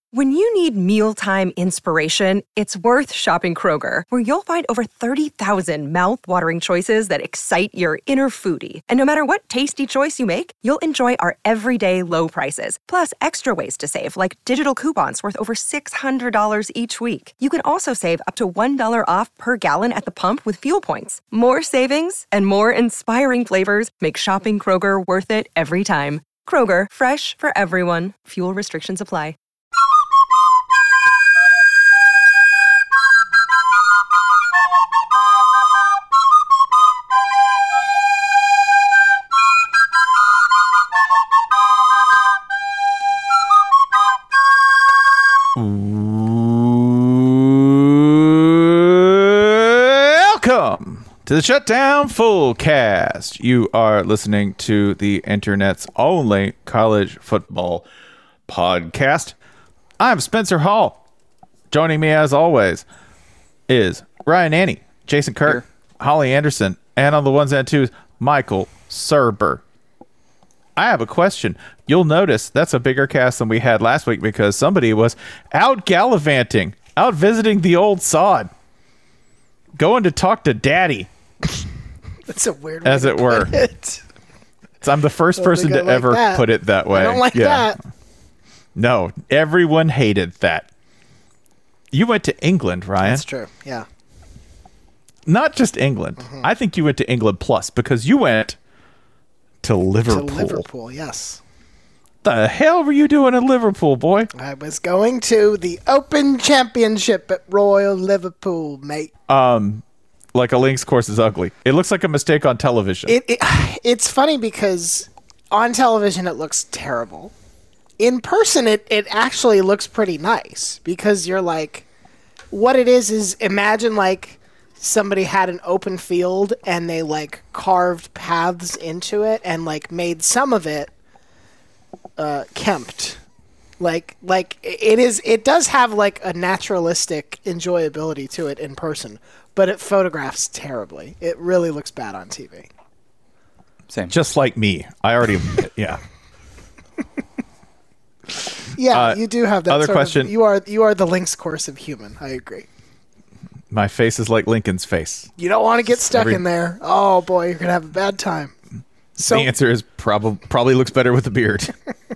When you need mealtime inspiration, it's worth shopping Kroger, where you'll find over 30,000 mouth-watering choices that excite your inner foodie. And no matter what tasty choice you make, you'll enjoy our everyday low prices, plus extra ways to save, like digital coupons worth over $600 each week. You can also save up to $1 off per gallon at the pump with fuel points. More savings and more inspiring flavors make shopping Kroger worth it every time. Kroger, fresh for everyone. Fuel restrictions apply. Welcome to the Shutdown Fullcast. You are listening to the internet's only college football podcast. I'm Spencer Hall. Joining me as always is Ryan Annie, Jason Kirk, Holly Anderson, and on the ones and twos, Michael Serber. I have a question. You'll notice that's a bigger cast than we had last week because somebody was out gallivanting, out visiting the old sod, going to talk to daddy. That's a weird way as it were. So I'm the first person to ever put it that way. I don't like that. No, everyone hated that. You went to England, Ryan. That's true. Yeah. Not just England. Mm-hmm. I think you went to England plus because you went to Liverpool. To Liverpool, yes. The hell were you doing in Liverpool, boy? I was going to the Open Championship at Royal Liverpool, mate. Like a Link's course is ugly. It looks like a mistake on television. It's funny because on television it looks terrible. In person it actually looks pretty nice because you're like, what it is imagine like somebody had an open field and they like carved paths into it and like made some of it kempt. Like it does have like a naturalistic enjoyability to it in person, but it photographs terribly. It really looks bad on TV. Same. Just like me. I already yeah. Yeah, you do have that other question. You are the Link's course of human. I agree. My face is like Lincoln's face. You don't want to get stuck in there. Oh boy, you're gonna have a bad time. So the answer is probably looks better with a beard.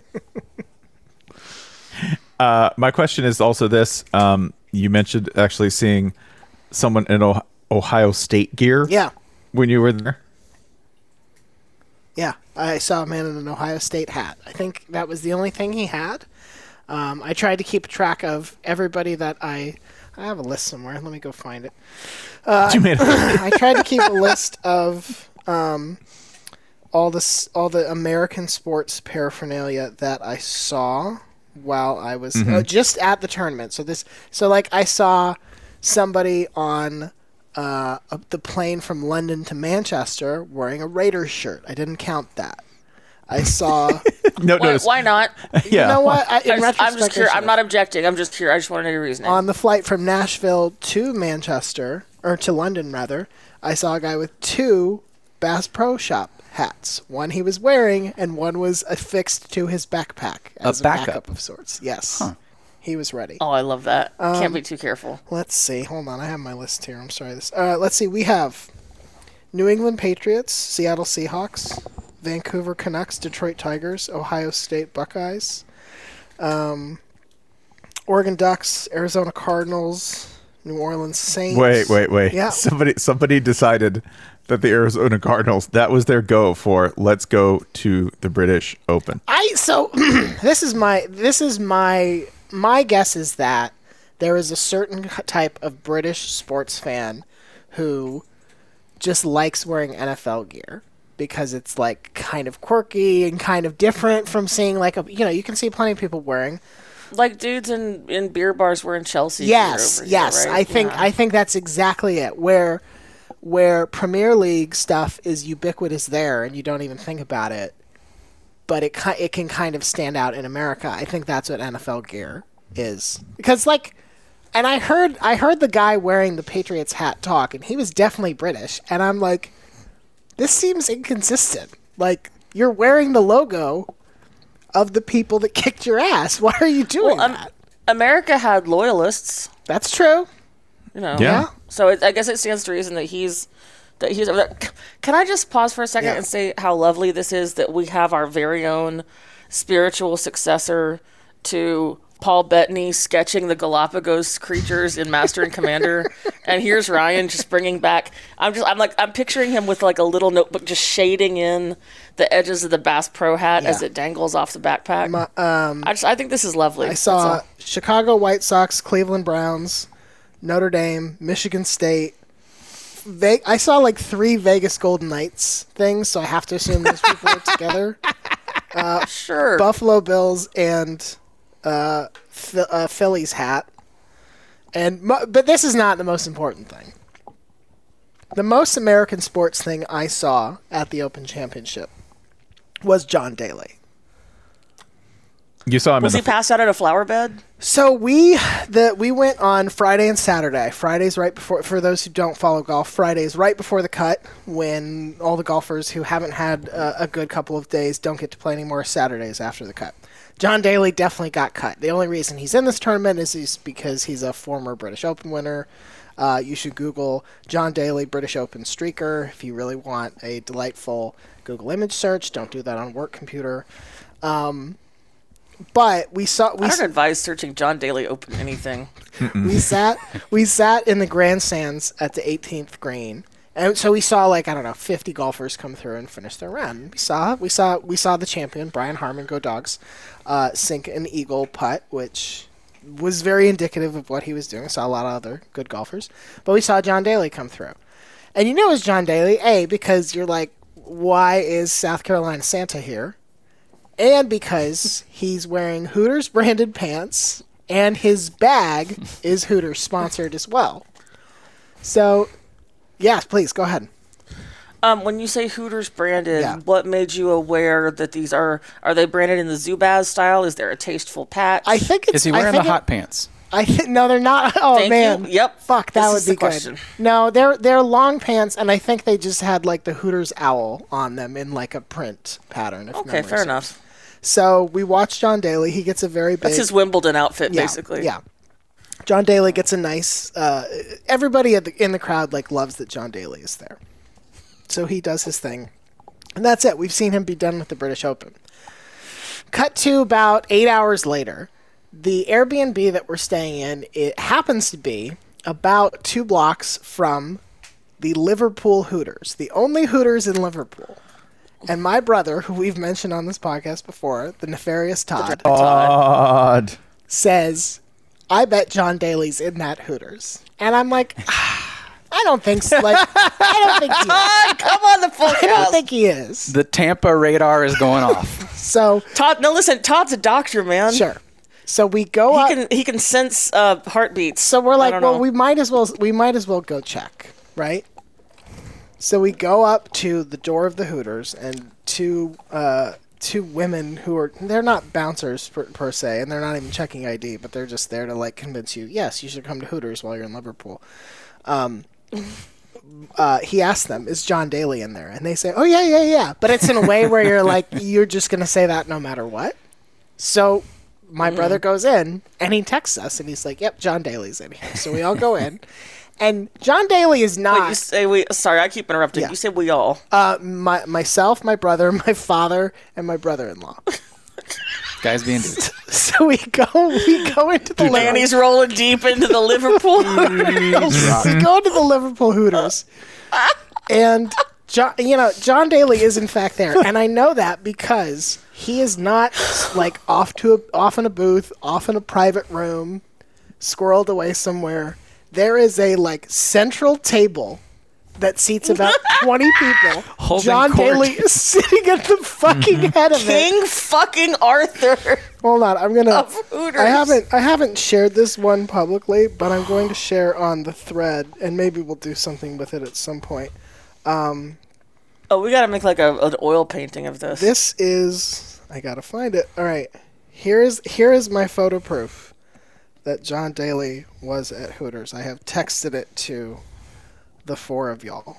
My question is also this. You mentioned actually seeing someone in Ohio State gear. Yeah. When you were there. Yeah, I saw a man in an Ohio State hat. I think that was the only thing he had. I tried to keep track of everybody that I have a list somewhere. Let me go find it. I tried to keep a list of all the American sports paraphernalia that I saw while I was just at the tournament. So like I saw somebody on the plane from London to Manchester wearing a Raiders shirt. I didn't count that. I saw. Why not? You know what? I'm just curious. I'm not objecting. I'm just curious. I just want to know your reasoning. On the flight from Nashville to Manchester, or to London rather, I saw a guy with two Bass Pro Shop hats. One he was wearing, and one was affixed to his backpack as a backup of sorts. Yes. Huh. He was ready. Oh, I love that. Can't be too careful. Let's see. Hold on. I have my list here. I'm sorry. Let's see. We have New England Patriots, Seattle Seahawks, Vancouver Canucks, Detroit Tigers, Ohio State Buckeyes, Oregon Ducks, Arizona Cardinals, New Orleans Saints. Wait. Yeah. Somebody decided that the Arizona Cardinals, that was their go for let's go to the British Open. This is my guess is that there is a certain type of British sports fan who just likes wearing NFL gear because it's like kind of quirky and kind of different from seeing like you can see plenty of people wearing like dudes in beer bars wearing Chelsea yes gear over yes here, right? I think that's exactly it where Premier League stuff is ubiquitous there and you don't even think about it, but it can kind of stand out in America. I think that's what NFL gear is because and I heard the guy wearing the Patriots hat talk and he was definitely British and I'm like, this seems inconsistent. Like you're wearing the logo of the people that kicked your ass. Why are you doing that? America had loyalists. That's true. You know. Yeah. So I guess it stands to reason that he's over there. Can I just pause for a second and say how lovely this is that we have our very own spiritual successor to Paul Bettany sketching the Galapagos creatures in Master and Commander, and here's Ryan just bringing back. I'm picturing him with like a little notebook, just shading in the edges of the Bass Pro hat as it dangles off the backpack. I think this is lovely. I saw Chicago White Sox, Cleveland Browns, Notre Dame, Michigan State. I saw like 3 Vegas Golden Knights things, so I have to assume those people are together. Sure. Buffalo Bills and Phillies hat. But this is not the most important thing. The most American sports thing I saw at the Open Championship was John Daly. You saw him. Was he passed out at a flower bed? So we went on Friday and Saturday. Friday's right before, for those who don't follow golf, Friday's right before the cut, when all the golfers who haven't had a good couple of days don't get to play anymore. Saturdays after the cut. John Daly definitely got cut. The only reason he's in this tournament is because he's a former British Open winner. You should Google John Daly British Open streaker if you really want a delightful Google image search. Don't do that on work computer. But I don't advise searching John Daly Open anything. we sat in the grandstands at the 18th green, and so we saw 50 golfers come through and finish their round. We saw the champion Brian Harman, go Dogs, sink an eagle putt, which was very indicative of what he was doing. I saw a lot of other good golfers, but we saw John Daly come through, and you know it was John Daly, because you're like, why is South Carolina Santa here? And because he's wearing Hooters branded pants, and his bag is Hooters sponsored as well. So, yes, please go ahead. When you say Hooters branded, what made you aware that these are they branded in the Zubaz style? Is there a tasteful patch? I think it's. Is he wearing the hot pants? No, they're not. Oh, Thank man. you. Yep. Fuck, that This would is be the good. question. No, they're long pants, and I think they just had the Hooters owl on them in a print pattern. Okay, fair enough. So we watched John Daly. He gets a very big. That's his Wimbledon outfit, basically. Yeah. John Daly gets a nice. Everybody in the crowd loves that John Daly is there. So he does his thing, and that's it. We've seen him be done with the British Open. Cut to about 8 hours later. The Airbnb that we're staying in, it happens to be about 2 blocks from the Liverpool Hooters, the only Hooters in Liverpool. And my brother, who we've mentioned on this podcast before, the nefarious Todd, says, I bet John Daly's in that Hooters. And I'm like, I don't think so. I don't think he is. Come on the podcast. I don't think he is. The Tampa radar is going off. So Todd, no, listen, Todd's a doctor, man. Sure. So we go up. He can sense heartbeats. So we're like, well, we might as well go check, right? So we go up to the door of the Hooters, and two women they're not bouncers per se, and they're not even checking ID, but they're just there to convince you, yes, you should come to Hooters while you're in Liverpool. He asked them, is John Daly in there? And they say, oh yeah. But it's in a way where you're you're just gonna say that no matter what. So my brother goes in, and he texts us, and he's like, yep, John Daly's in here. So we all go in. And John Daly is not. Wait, you say we? Sorry, I keep interrupting. Yeah. You said we all. Myself, my brother, my father, and my brother-in-law. Guys being dudes. So we go into the Manny's rolling deep into the Liverpool. We go to the Liverpool Hooters, and John Daly is in fact there, and I know that because he is not off in a booth, off in a private room, squirreled away somewhere. There is a central table that seats about 20 people. John Daly is sitting at the fucking head of it. King fucking Arthur. Hold on, I'm gonna. Of Hooters. I haven't shared this one publicly, but I'm going to share on the thread, and maybe we'll do something with it at some point. Oh, we gotta make an oil painting of this. This is. I gotta find it. All right, here is my photo proof that John Daly was at Hooters. I have texted it to the 4 of y'all.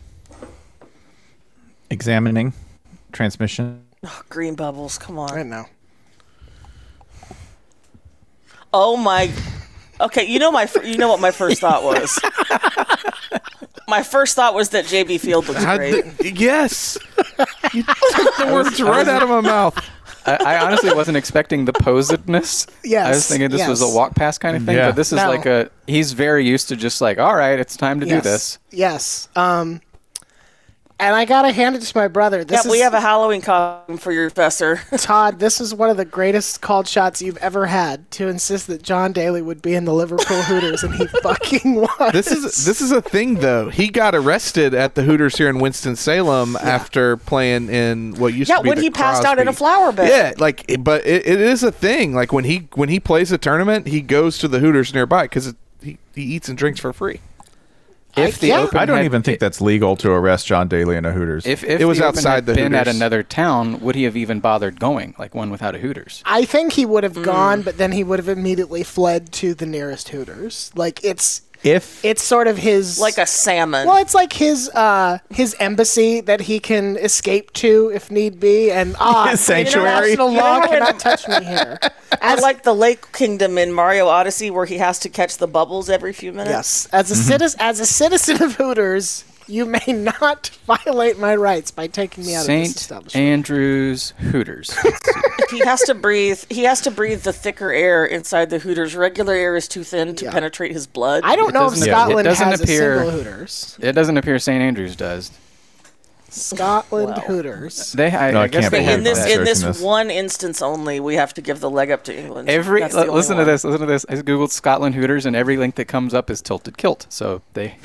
Examining transmission. Oh, green bubbles, come on. I know. Oh my. Okay, you know what my first thought was. My first thought was that JB Field looks great. Yes. You took the words right out of my mouth. I honestly wasn't expecting the posedness. Yes, I was thinking this was a walk past kind of thing, Yeah. but this is No. he's very used to just like, all right, it's time to do this. Yes. And I gotta hand it to my brother. This We is, have a Halloween costume for your professor. Todd, this is one of the greatest called shots you've ever had to insist that John Daly would be in the Liverpool Hooters, and he fucking was. This is a thing though. He got arrested at the Hooters here in Winston-Salem after playing in what used to be when the he passed out in a Crosby. flower bed. Yeah, but it is a thing. Like when he plays a tournament, he goes to the Hooters nearby because he eats and drinks for free. If the yeah. Open I don't had- even think that's legal to arrest John Daly in a Hooters. If It was the Open outside had the been at Hooters. another town, would he have even bothered going, like one without a Hooters? I think he would have gone, but then he would have immediately fled to the nearest Hooters. Like it's sort of his Like a salmon. Well, it's like his embassy that he can escape to if need be, and His sanctuary. International You know law how cannot touch me here. I like the Lake Kingdom in Mario Odyssey, where he has to catch the bubbles every few minutes. Yes, as a citizen of Hooters, you may not violate my rights by taking me out of this St. establishment. Andrews Hooters. He has to breathe. He has to breathe the thicker air inside the Hooters. Regular air is too thin to penetrate his blood. I don't know if doesn't- Scotland it doesn't has appear- a single Hooters. It doesn't appear St. Andrews does. Scotland Hooters. I I guess can't they believe have in this that. in this Searching this. one instance only, we have to give the leg up to England. Every That's the only listen to one. this. Listen to this. I googled Scotland Hooters, and every link that comes up is tilted kilt. So they.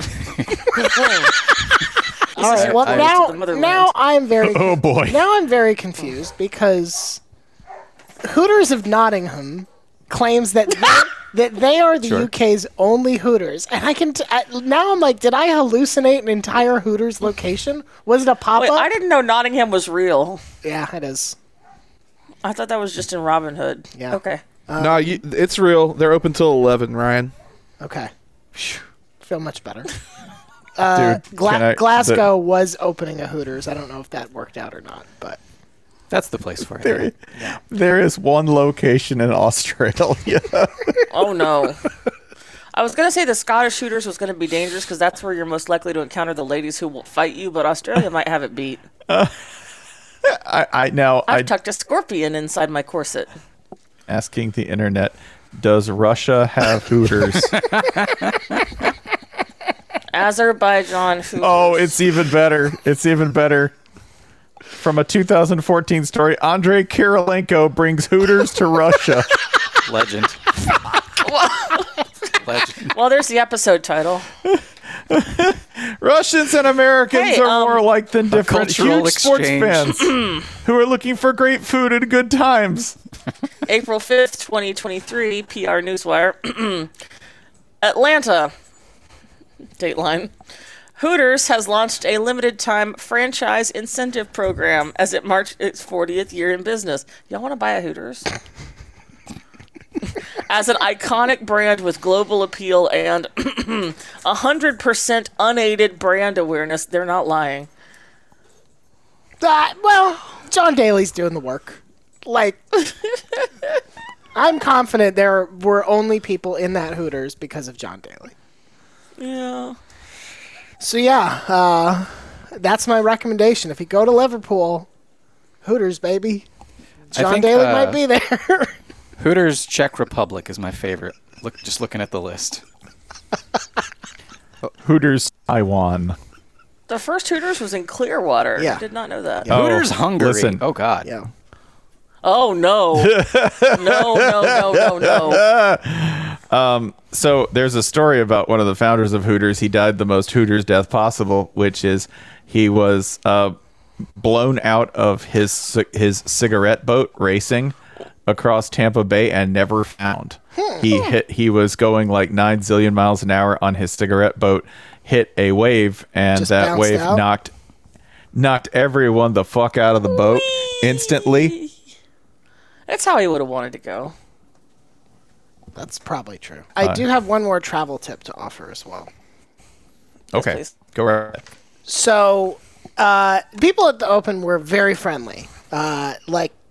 All right. Well, I- now, the motherland. now I'm very. Oh, boy. Now I'm very confused because Hooters of Nottingham claims that they are the Sure. UK's only Hooters, and now I'm like, did I hallucinate an entire Hooters location? Was it a pop Wait, up? I didn't know Nottingham was real. Yeah, it is. I thought that was just in Robin Hood. Yeah. Okay. No, it's real. They're open till 11, Ryan. Okay. Phew. Feel much better. Dude, can I- Glasgow was opening a Hooters. I don't know if that worked out or not, but That's the place for it. There is one location in Australia. Oh no. I was gonna say the Scottish Hooters was gonna be dangerous because that's where you're most likely to encounter the ladies who will fight you, but Australia might have it beat. I've tucked a scorpion inside my corset. asking the internet, does Russia have Hooters? Azerbaijan Hooters. Oh, it's even better. It's even better. From a 2014 story, Andrei Kirilenko brings Hooters to Russia. Legend. Legend. Well, there's the episode title. Russians and Americans Hey, are more alike than different. cultural Huge sports exchange. fans who are looking for great food and good times. April 5th, 2023, PR Newswire. Atlanta. Dateline. Hooters has launched a limited-time franchise incentive program as it marks its 40th year in business. Y'all want to buy a Hooters? As an iconic brand with global appeal and 100% unaided brand awareness, they're not lying. well, John Daly's doing the work. Like, I'm confident there were only people in that Hooters because of John Daly. Yeah. So yeah, that's my recommendation. If you go to Liverpool, Hooters, baby. John think, Daly might be there. Hooters Czech Republic is my favorite. Just looking at the list. Hooters Taiwan. The first Hooters was in Clearwater. Yeah. I did not know that. Yeah. Hooters Hungary. listen. Oh God. Yeah. Oh, no. No. So there's a story about one of the founders of Hooters. He died the most Hooters death possible, which is he was blown out of his cigarette boat racing across Tampa Bay and never found. He was going like 9 zillion miles an hour on his cigarette boat, hit a wave, and Just that bounced wave out? knocked everyone the fuck out of the boat instantly. That's how he would have wanted to go. That's probably true. I do have one more travel tip to offer as well. Okay, please. go right ahead. So, people at the Open were very friendly. Like,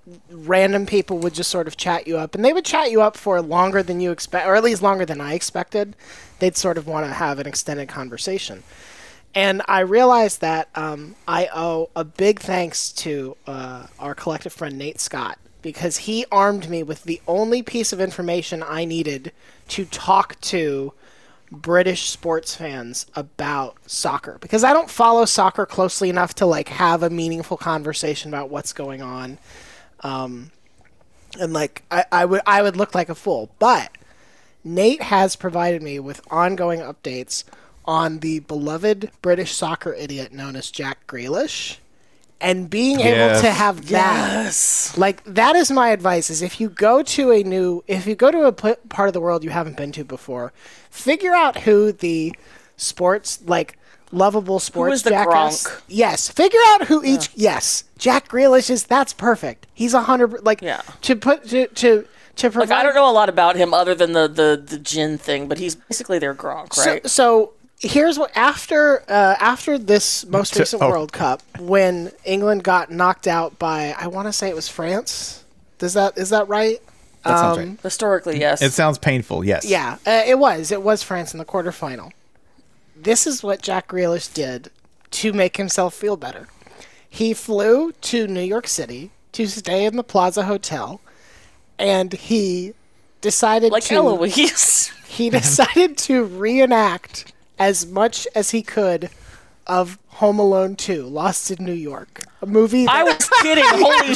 random people would just sort of chat you up, and they would chat you up for longer than you expect, or at least longer than I expected. They'd sort of want to have an extended conversation. And I realized that I owe a big thanks to our collective friend Nate Scott, because he armed me with the only piece of information I needed to talk to British sports fans about soccer, because I don't follow soccer closely enough to like have a meaningful conversation about what's going on. And like I would look like a fool, but Nate has provided me with ongoing updates on the beloved British soccer idiot known as Jack Grealish, and being able to have that, like, that is my advice, is if you go to a part of the world you haven't been to before, figure out who the sports, like, lovable sports who is the jackass. Gronk? Yes. Figure out who Jack Grealish is. That's perfect. He's 100, like, to provide. Like, I don't know a lot about him other than the gin thing, but he's basically their Gronk, right? So here's what after this most recent World Cup, when England got knocked out by, I want to say it was France. Is that right? That sounds right. Historically, yes. It sounds painful. Yes. Yeah, it was France in the quarterfinal. This is what Jack Grealish did to make himself feel better. He flew to New York City to stay in the Plaza Hotel, and he decided Eloise. He decided to reenact as much as he could of Home Alone 2, Lost in New York, a movie that... I was kidding. Holy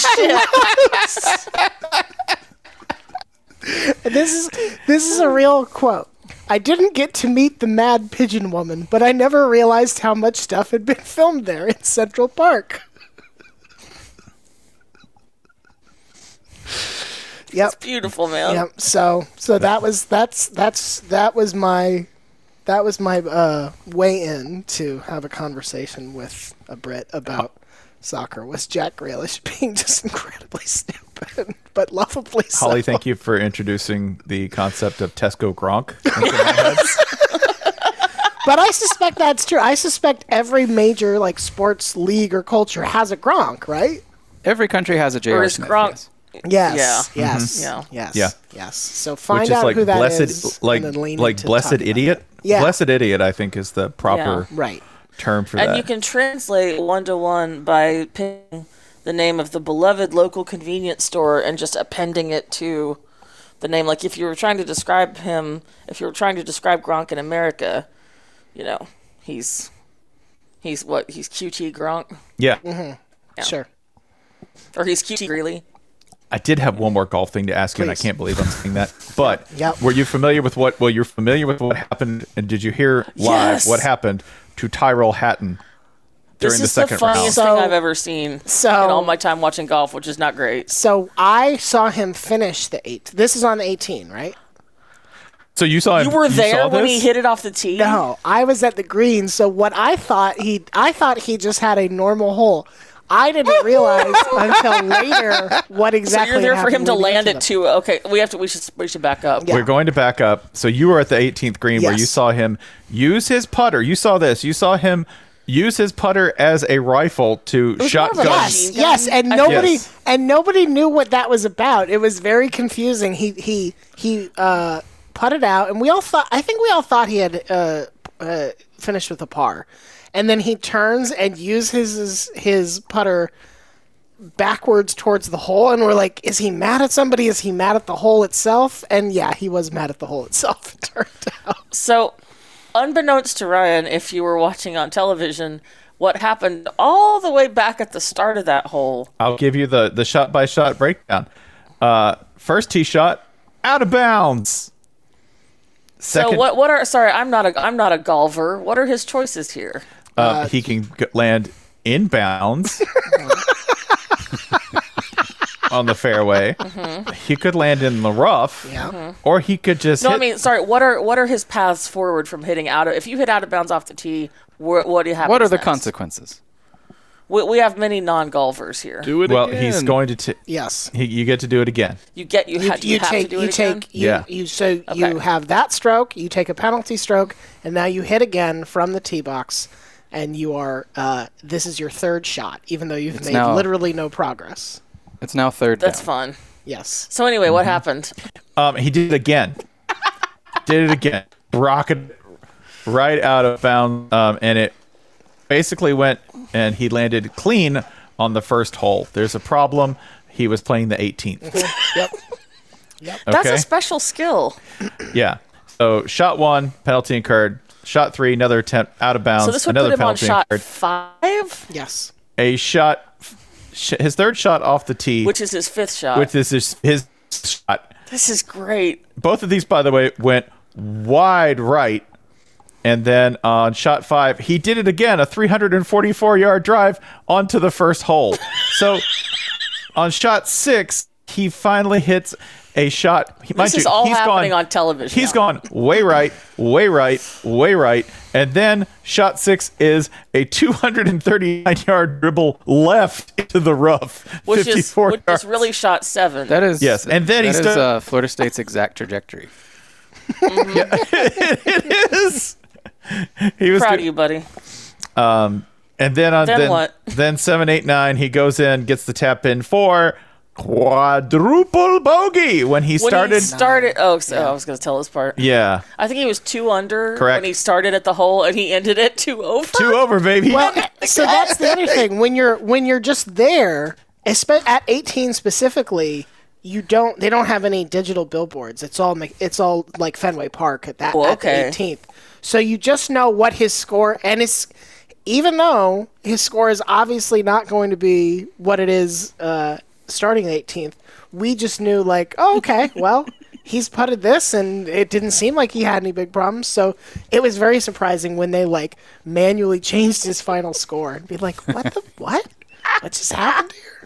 shit. This is a real quote. I didn't get to meet the mad pigeon woman, but I never realized how much stuff had been filmed there in Central Park. Yep. It's beautiful, man. Yep. So that was my way in to have a conversation with a Brit about soccer, was Jack Grealish being just incredibly stupid, but lovably so. Holly, thank you for introducing the concept of Tesco Gronk into my head. But I suspect that's true. I suspect every major like sports league or culture has a Gronk, right? Every country has a J.R. Or is Smith. Gronk? Yes. Yeah. Yes. Mm-hmm. Yes. Yeah. Yes. So Which find is out like who that blessed, is, like and then lean like into blessed talking about idiot. it. Yeah. Blessed idiot, I think, is the proper Right. term for And that. you can translate 1-to-1 by picking the name of the beloved local convenience store and just appending it to the name. Like, if you were trying to describe Gronk in America, you know, he's QT Gronk? Yeah. Yeah. Sure. Or he's QT Greeley? I did have one more golf thing to ask you, and I Please. can't believe I'm saying that. But Yep. were you familiar with what? Well, you're familiar with what happened, and did you hear live Yes. what happened to Tyrell Hatton during This the is second the funniest round? thing I've ever seen in all my time watching golf, which is not great. So I saw him finish the 8. This is on the 18, right? So you saw him. You were saw there when this? he hit it off the tee? No, I was at the green. So what I thought he just had a normal hole. I didn't realize until later what So exactly. you're there for him happened to leading land up it to to. Okay, we should back up. Yeah. We're going to back up. So you were at the 18th green where you Yes. saw him use his putter. You saw this. You saw him use his putter as a rifle to was more of a shotgun. machine Yes, gun. and nobody knew what that was about. It was very confusing. He putted out, and we all thought he had finished with a par, and then he turns and uses his putter backwards towards the hole, and we're like, is he mad at somebody? Is he mad at the hole itself? And yeah, he was mad at the hole itself, it turned out. So, unbeknownst to Ryan, if you were watching on television, what happened all the way back at the start of that hole? I'll give you the shot by shot breakdown. First tee shot, out of bounds. Second, So what are? Sorry, I'm not a golfer. What are his choices here? he can land in bounds on the fairway. He could land in the rough, or he could just No, hit. I mean, sorry. What are his paths forward from hitting out of? If you hit out of bounds off the tee, what do you have? What are the consequences? We have many non-golfers here. Do it well, again. he's going to. Yes. You get to do it again. You have to do it again? You have that stroke, you take a penalty stroke, and now you hit again from the tee box, and you are this is your third shot, even though you've made now- literally no progress. It's now third That's down. fun. Yes. So anyway, what happened? He did it again. Rocket right out of bounds, and it basically went, and he landed clean on the first hole. There's a problem. He was playing the 18th. Yep. That's Okay. a special skill. Yeah. So shot 1, penalty incurred. Shot 3, another attempt out of bounds. So this would another put him on penalty shot incurred. 5, Yes. A shot, his third shot off the tee, which is his 5th shot. which is his shot. This is great. Both of these, by the way, went wide right. And then on shot 5, he did it again, a 344-yard drive onto the first hole. So on shot 6, he finally hits a shot. This is all happening on television. He's gone way right, way right, way right. And then shot 6 is a 239-yard dribble left into the rough. which 54 yards. is really shot 7. That is Yes, and then he that stood- is Florida State's exact trajectory. It is. He was Proud do- of you, buddy. And then Then what? Then 7, 8, 9. He goes in, gets the tap in for quadruple bogey when he started. Oh, so I was going to tell this part. Yeah, I think he was 2 under Correct. when he started at the hole, and he ended at 2 over. 2 over, baby. Well, so that's the other thing. When you're just there, at 18 specifically, they don't have any digital billboards. It's all like Fenway Park at that Oh, at the okay. 18th. So you just know what his score, and it's even though his score is obviously not going to be what it is starting the 18th, we just knew like, oh, okay, well, he's putted this, and it didn't seem like he had any big problems. So it was very surprising when they like manually changed his final score and be like, what what just happened here?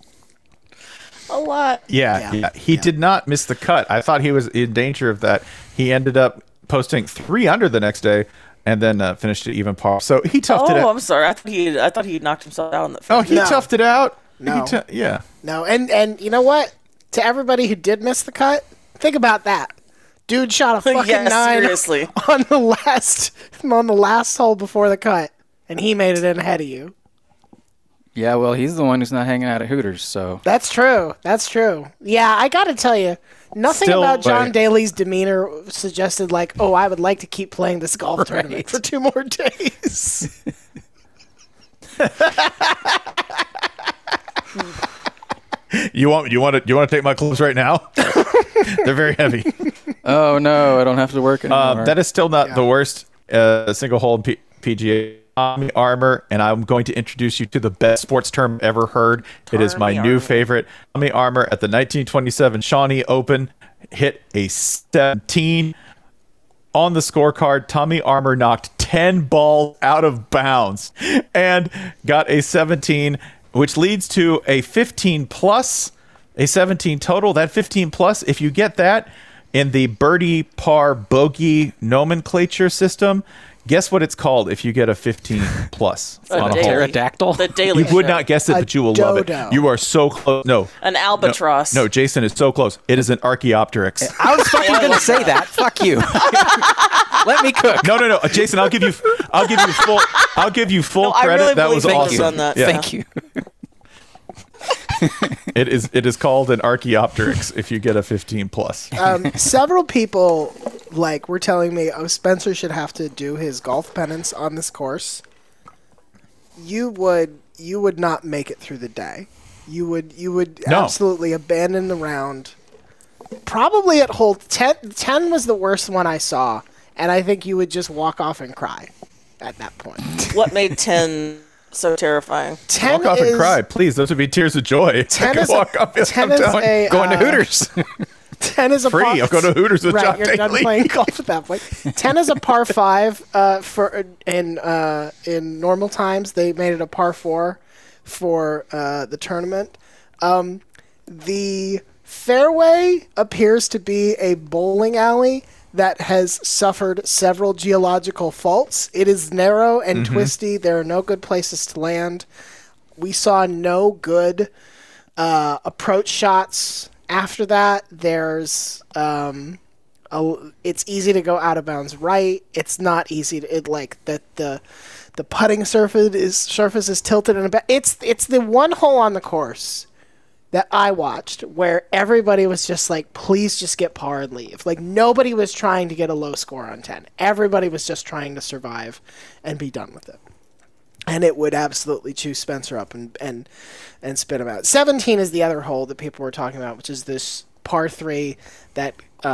A lot. Yeah. He did not miss the cut. I thought he was in danger of that. He ended up posting 3 under the next day, and then finished it even par. So he toughed it Oh, out. I'm sorry. I thought he knocked himself out on the Oh, first. he No. toughed it out. No. Yeah. No, and you know what? To everybody who did miss the cut, think about that. Dude shot a fucking Yeah, 9 seriously. on the last hole before the cut, and he made it in ahead of you. Yeah, well, he's the one who's not hanging out at Hooters, so That's true. Yeah, I got to tell you, nothing Still, about John like- Daly's demeanor suggested like, oh, I would like to keep playing this golf tournament for 2 more days. You want to take my clothes right now? They're very heavy. oh no, I don't have to work anymore. That is still not the worst single hole in PGA. Tommy Armour, and I'm going to introduce you to the best sports term ever heard. It is my Tommy new Armour. favorite. Tommy Armour at the 1927 Shawnee Open hit a 17 on the scorecard. Tommy Armour knocked 10 balls out of bounds and got a 17, which leads to a 15 plus, a 17 total. That 15 plus, if you get that in the birdie par bogey nomenclature system, guess what it's called if you get a 15 plus A on a daily. hole? Pterodactyl? The Daily You would Show. not guess it, A but you will love it. dodo. You are so close. No. An albatross. No, Jason is so close. It is an Archaeopteryx. I was fucking going to say that. Fuck you. Let me cook. No, Jason, I'll give you full I credit. really That believe was Thank awesome. you on that. Yeah. Thank you. It is called an Archaeopteryx if you get a 15 plus. Several people were telling me, oh, Spencer should have to do his golf penance on this course. You would not make it through the day. You would No. absolutely abandon the round. Probably at hole 10. 10 was the worst one I saw, and I think you would just walk off and cry at that point. What made 10 so terrifying? 10 Walk off is, and cry, please. Those would be tears of joy. 10 I could is walk off and 10 I'm is down. a Going to Hooters. 10 is a Free. par- I'll go to Hooters with right, John you're done Daly. playing golf at that point. 10 is a par 5 in normal times. They made it a par 4 for the tournament. The fairway appears to be a bowling alley that has suffered several geological faults. It is narrow and twisty. There are no good places to land. We saw no good approach shots. After that, there's it's easy to go out of bounds right. It's not easy to the putting surface is tilted in a bit. It's the one hole on the course that I watched where everybody was just like, please just get par and leave. Like, nobody was trying to get a low score on 10. Everybody was just trying to survive and be done with it. And it would absolutely chew Spencer up and spit him out. 17 is the other hole that people were talking about, which is this par 3 that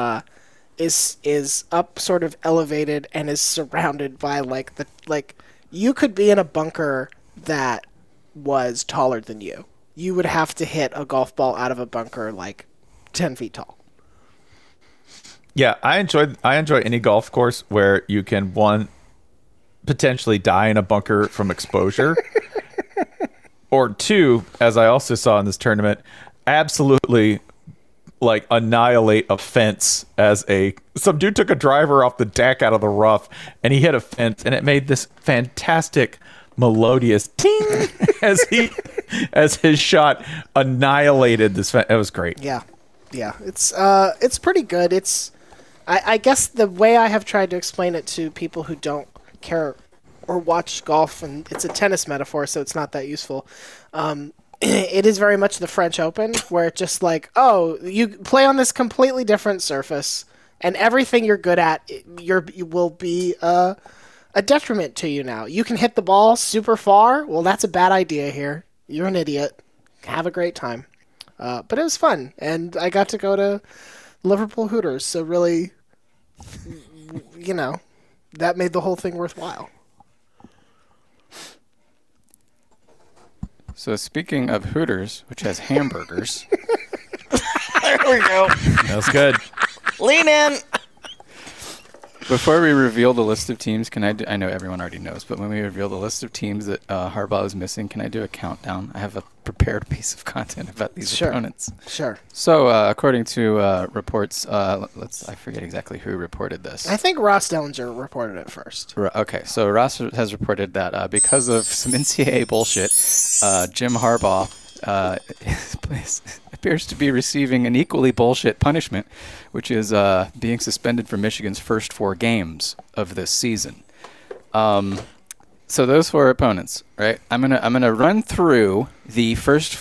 is up sort of elevated and is surrounded by you could be in a bunker that was taller than you. You would have to hit a golf ball out of a bunker like 10 feet tall. Yeah, I enjoy any golf course where you can, one, potentially die in a bunker from exposure, or two, as I also saw in this tournament, absolutely like annihilate a fence some dude took a driver off the deck out of the rough and he hit a fence and it made this fantastic melodious ting as his shot annihilated this fence. It was great. Yeah. It's pretty good. I guess the way I have tried to explain it to people who don't care or watch golf, and it's a tennis metaphor, so it's not that useful. It is very much the French Open, where it's just like, oh, you play on this completely different surface, and everything you're good at, you will be a detriment to you now. You can hit the ball super far. Well, that's a bad idea here. You're an idiot. Have a great time. But it was fun, and I got to go to Liverpool Hooters, so really, that made the whole thing worthwhile. So speaking of Hooters, which has hamburgers. There we go. That was good. Lean in. Before we reveal the list of teams, I know everyone already knows, but when we reveal the list of teams that Harbaugh is missing, can I do a countdown? I have a prepared piece of content about these opponents. Sure. So according to reports, I forget exactly who reported this. I think Ross Dellinger reported it first. Okay, so Ross has reported that because of some NCAA bullshit, Jim Harbaugh appears to be receiving an equally bullshit punishment, which is being suspended from Michigan's first 4 games of this season. So those 4 opponents, right? I'm gonna run through the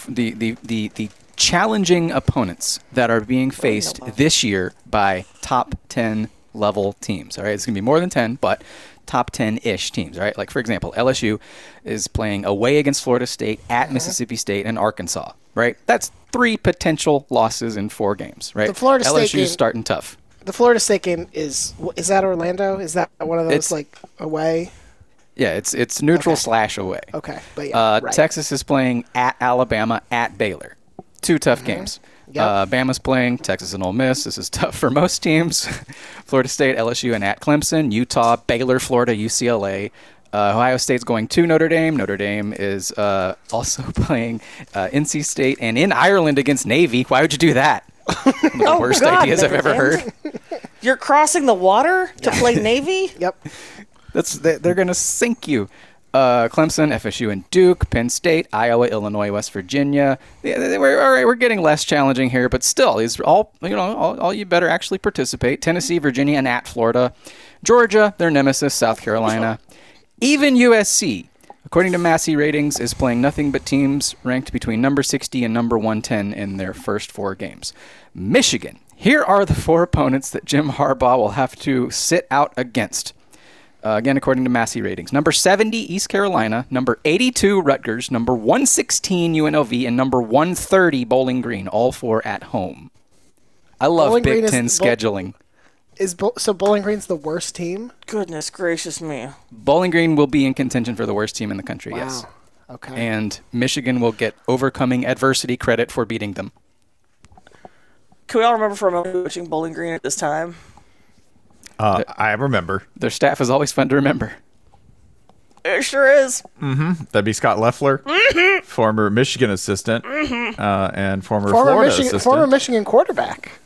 challenging opponents that are being faced this year by top 10 level teams. All right, it's gonna be more than 10, but top 10-ish teams, right? Like, for example, LSU is playing away against Florida State, at Mississippi State, and Arkansas, right? That's 3 potential losses in 4 games, right? The Florida State LSU's starting tough. The Florida State game is that Orlando? Is that one of those away? Yeah, it's neutral / away. Okay, but yeah, right. Texas is playing at Alabama, at Baylor. 2 tough games. Yep. Bama's playing Texas and Ole Miss. This is tough for most teams. Florida State, LSU, and at Clemson. Utah, Baylor, Florida, UCLA. Ohio State's going to Notre Dame. Notre Dame is also playing NC State and in Ireland against Navy. Why would you do that? The worst ideas I've ever heard. You're crossing the water to play Navy? Yep. They're going to sink you. Clemson, FSU, and Duke, Penn State, Iowa, Illinois, West Virginia. We're getting less challenging here, but still, these are all you better actually participate. Tennessee, Virginia, and at Florida. Georgia, their nemesis, South Carolina. Even USC, according to Massey ratings, is playing nothing but teams ranked between number 60 and number 110 in their first 4 games. Michigan. Here are the 4 opponents that Jim Harbaugh will have to sit out against. Again, according to Massey ratings. Number 70, East Carolina. Number 82, Rutgers. Number 116, UNLV. And number 130, Bowling Green. All 4 at home. I love Bowling Big Green Ten scheduling. So Bowling Green's the worst team? Goodness gracious me. Bowling Green will be in contention for the worst team in the country, Wow. yes. Okay. And Michigan will get overcoming adversity credit for beating them. Can we all remember for a moment watching Bowling Green at this time? I remember. Their staff is always fun to remember. It sure is. That'd be Scott Loeffler, former Michigan assistant, and former Florida assistant. Former Michigan quarterback.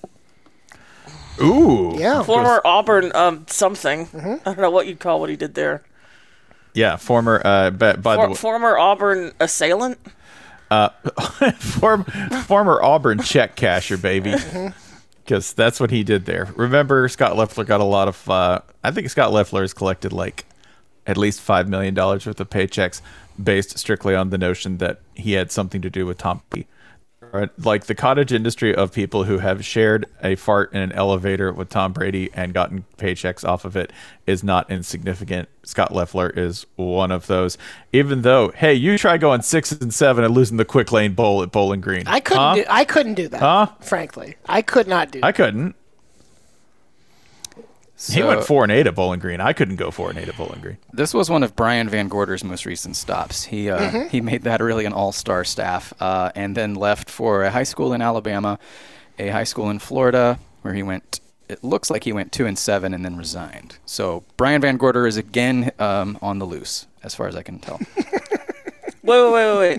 Ooh. Yeah. Former Auburn something. I don't know what you'd call what he did there. Yeah, former former Auburn assailant. Former Auburn check casher, baby. Because that's what he did there. Remember, Scott Loeffler got a lot of. I think Scott Loeffler has collected at least $5 million worth of paychecks based strictly on the notion that he had something to do with Tom Brady. like the cottage industry of people who have shared a fart in an elevator with Tom Brady and gotten paychecks off of it is not insignificant. Scott Loeffler is one of those. Even though, hey, you try going 6-7 and losing the quick lane bowl at Bowling Green. I couldn't do that. Frankly, I could not do that. I couldn't. He went 4-8 at Bowling Green. I couldn't go 4-8 at Bowling Green. This was one of Brian Van Gorder's most recent stops. He made that really an all-star staff, and then left for a high school in Alabama, a high school in Florida, where he went. It looks like he went 2-7 and then resigned. So Brian Van Gorder is again on the loose, as far as I can tell. Wait.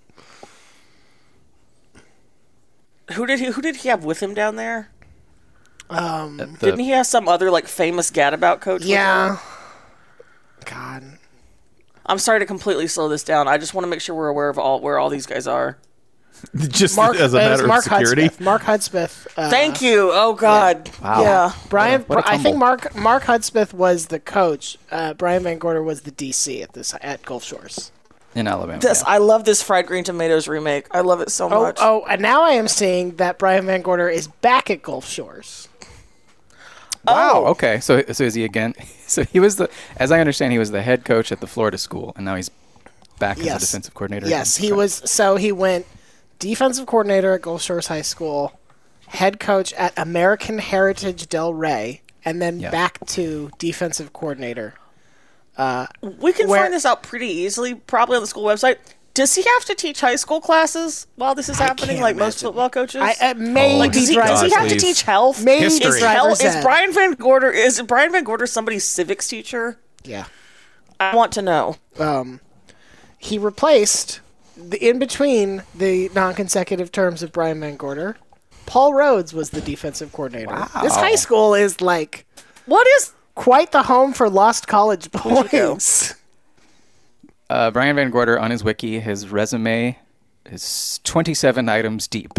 Who did he have with him down there? Didn't he have some other like famous gadabout coach? Yeah. God. I'm sorry to completely slow this down. I just want to make sure we're aware of where all these guys are. Just as a matter of security. Mark Hudspeth. Thank you. Oh God. Yeah. Wow. Yeah. Brian. What a I think tumble. Mark Hudspeth was the coach. Brian Van Gorder was the DC at Gulf Shores. In Alabama. I love this fried green tomatoes remake. I love it so much. Oh, and now I am seeing that Brian Van Gorder is back at Gulf Shores. Wow. Okay. So is he again? So he was as I understand, he was the head coach at the Florida school, and now he's back as a defensive coordinator. Yes, he was. So he went defensive coordinator at Gulf Shores High School, head coach at American Heritage Del Rey, and then back to defensive coordinator. We can find this out pretty easily, probably on the school website. Does he have to teach high school classes while this is happening, like most football coaches? Maybe does he have to teach health? Maybe Is Brian Van Gorder somebody's civics teacher? Yeah. I want to know. He replaced in between the non-consecutive terms of Brian Van Gorder. Paul Rhodes was the defensive coordinator. Wow. This high school is like quite the home for lost college boys. Brian Van Gorder, on his wiki, his resume is 27 items deep.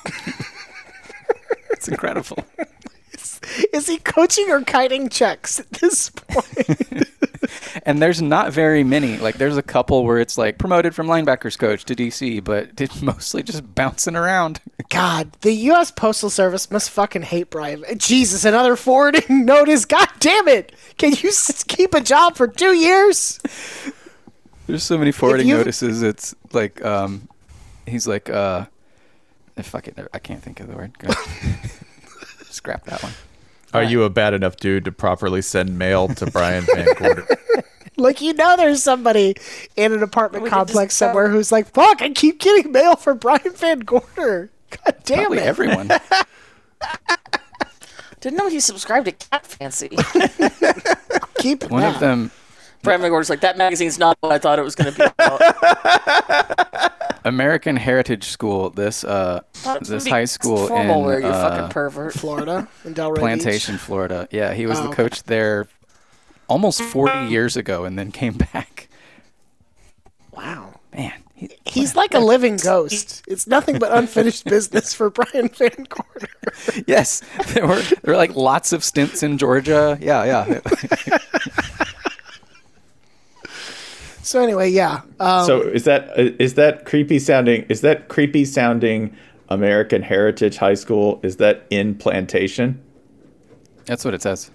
It's incredible. Is he coaching or kiting checks at this point? And there's not very many. Like, there's a couple where it's like promoted from linebackers coach to DC, but it's mostly just bouncing around. God, the U.S. Postal Service must fucking hate Brian. Jesus, another forwarding notice. God damn it. Can you keep a job for 2 years? There's so many forwarding notices. It's like, he's like, fuck it. I can't think of the word. Scrap that one. Are you a bad enough dude to properly send mail to Brian Van Gorder? Like, there's somebody in an apartment complex somewhere who's like, fuck, I keep getting mail from Brian Van Gorder. God damn Probably it. Everyone. Didn't know he subscribed to Cat Fancy. Keep One of them. Brian Van Gorder's like, that magazine's not what I thought it was going to be about. American Heritage School. This high school formal in where you fucking pervert. Florida in Delray Plantation, Beach. Florida. Yeah, he was the coach there almost 40 years ago, and then came back. Wow, man, he's like a living ghost. It's nothing but unfinished business for Brian Van Gorder. Yes, there were like lots of stints in Georgia. Yeah. So anyway, yeah. So is that creepy sounding? Is that creepy sounding American Heritage High School? Is that in Plantation? That's what it says.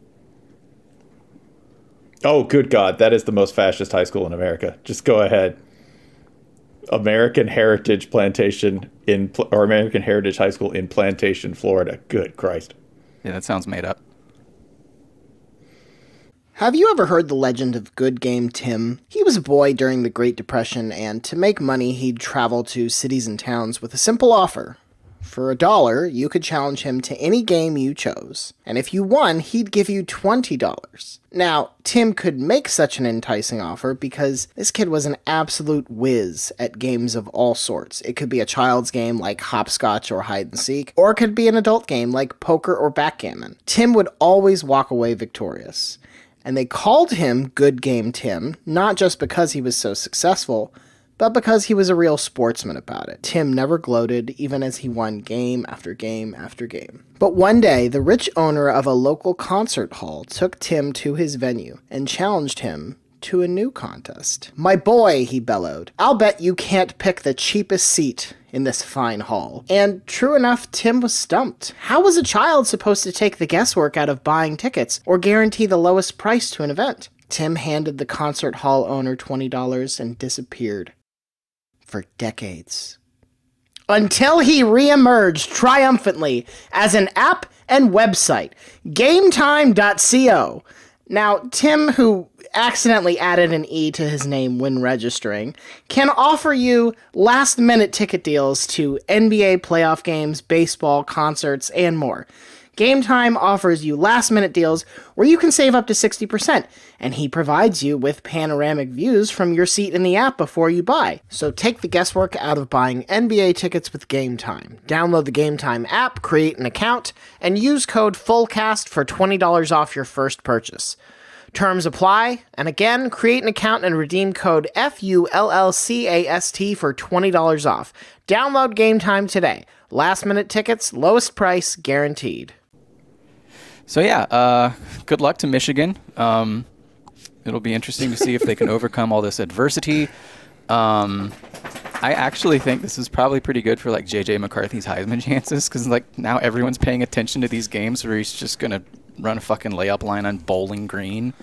Oh, good God! That is the most fascist high school in America. Just go ahead. American Heritage Plantation or American Heritage High School in Plantation, Florida. Good Christ! Yeah, that sounds made up. Have you ever heard the legend of Good Game Tim? He was a boy during the Great Depression, and to make money, he'd travel to cities and towns with a simple offer. For $1, you could challenge him to any game you chose, and if you won, he'd give you $20. Now, Tim could make such an enticing offer because this kid was an absolute whiz at games of all sorts. It could be a child's game like hopscotch or hide and seek, or it could be an adult game like poker or backgammon. Tim would always walk away victorious. And they called him Good Game Tim, not just because he was so successful, but because he was a real sportsman about it. Tim never gloated, even as he won game after game after game. But one day, the rich owner of a local concert hall took Tim to his venue and challenged him to a new contest. "My boy," he bellowed, "I'll bet you can't pick the cheapest seat in this fine hall. And true enough, Tim was stumped. How was a child supposed to take the guesswork out of buying tickets or guarantee the lowest price to an event? Tim handed the concert hall owner $20 and disappeared. For decades. Until he re-emerged triumphantly as an app and website, GameTime.co. Now, Tim, who accidentally added an E to his name when registering, can offer you last-minute ticket deals to NBA playoff games, baseball, concerts, and more. Game Time offers you last-minute deals where you can save up to 60%, and he provides you with panoramic views from your seat in the app before you buy. So take the guesswork out of buying NBA tickets with Game Time. Download the Game Time app, create an account, and use code FULLCAST for $20 off your first purchase. Terms apply, and again, create an account and redeem code FULLCAST for $20 off. Download Game Time today. Last-minute tickets, lowest price, guaranteed. So yeah, good luck to Michigan. It'll be interesting to see if they can overcome all this adversity. I actually think this is probably pretty good for like J.J. McCarthy's Heisman chances, because like now everyone's paying attention to these games where he's just gonna run a fucking layup line on Bowling Green.